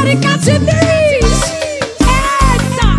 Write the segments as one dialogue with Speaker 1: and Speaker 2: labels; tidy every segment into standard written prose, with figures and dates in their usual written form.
Speaker 1: Erika Diniz. Eita!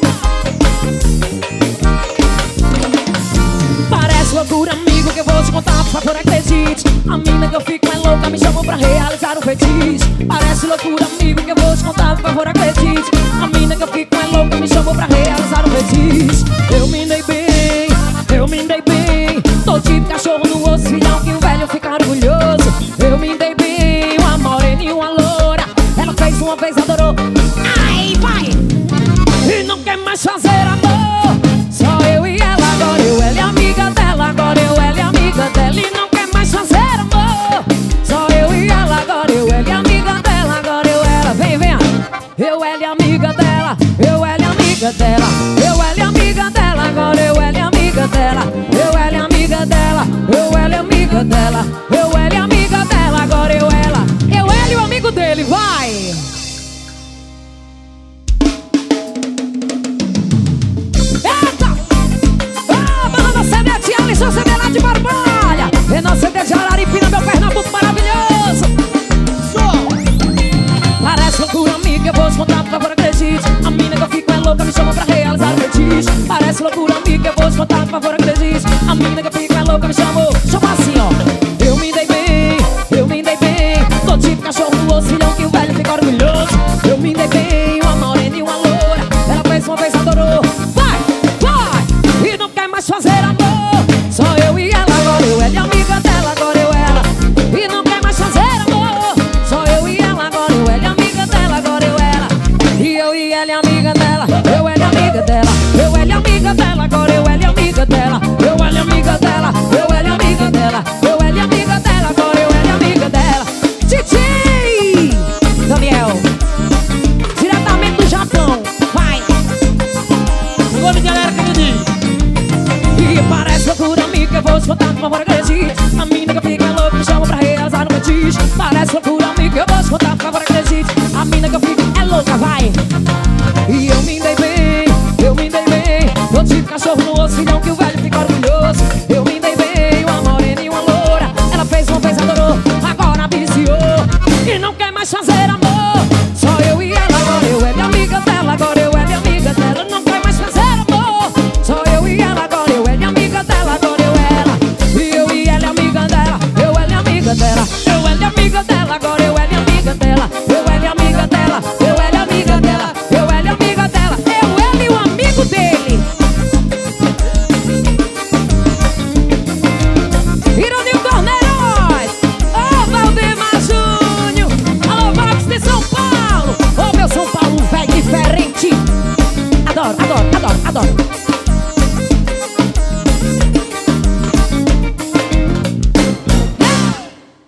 Speaker 1: Parece loucura, amigo, que eu vou te contar, por favor, acredite. A mina que eu fico é louca, me chamou pra realizar um feitiço. Parece loucura, amigo, que eu vou te contar, por favor, acredite. A mina que eu fico é louca, me chamou pra realizar um feitiço. Eu me dei bem, eu me dei bem. Tô tipo cachorro no osso, filhão, que o velho fica orgulhoso. Eu me dei bem, uma morena e uma loura. Ela fez uma vez, adorou. Ai, vai! E não quer mais fazer amor. Só eu e ela, agora eu, ela é amiga dela. Agora eu, ela é amiga dela. E não quer mais fazer amor. Só eu e ela, agora eu, ela é amiga dela. Agora eu, ela, vem, vem. Eu, ela é amiga dela. Eu, ela é amiga dela. Eu, ela é amiga dela. Agora eu, ela é amiga dela. Eu, ela é amiga dela. Eu, ela é amiga dela. Eu, ela é amiga dela. Agora eu, ela. Eu, ela e o amigo dele, vai! Eita! Ah, banda CD de Alisson, CD lá de Barbalha. É nosso CD de Araripina, meu Pernambuco maravilhoso. Parece loucura, amiga, eu vou te contar, por favor, acredite. A mina que eu fico é louca, me chama pra realizar o feitiço. Parece loucura, amiga, eu vou te contar, por favor, acredite. A mina que eu fico é louca, me chamou. Chama assim, ó. Eu me dei bem, eu me dei bem. Tô tipo cachorro no osso, filhão, que o velho fica orgulhoso. Eu me dei bem, uma morena e uma loura. Ela fez uma vez, adorou. Vai, vai! E não quer mais fazer amor. Só eu e ela, agora eu, ela é amiga dela. Agora eu, ela. E não quer mais fazer amor. Só eu e ela, agora eu, ela é amiga dela. Agora eu, ela. E eu e ela é amiga dela. Eu, ela é amiga dela. Eu, ela é amiga dela. Agora eu, ela é amiga dela. Eu, ela é amiga dela. Eu, ela é amiga dela. Eu, ela é amiga dela. Agora eu, ela é amiga dela. DJ Daniel, diretamente do Japão. Vai!
Speaker 2: O nome de galera que me diz.
Speaker 1: E parece loucura, amiga, eu vou te contar, por favor, acredite. A mina que fica louca, me chama pra realizar um feitiço. Parece loucura.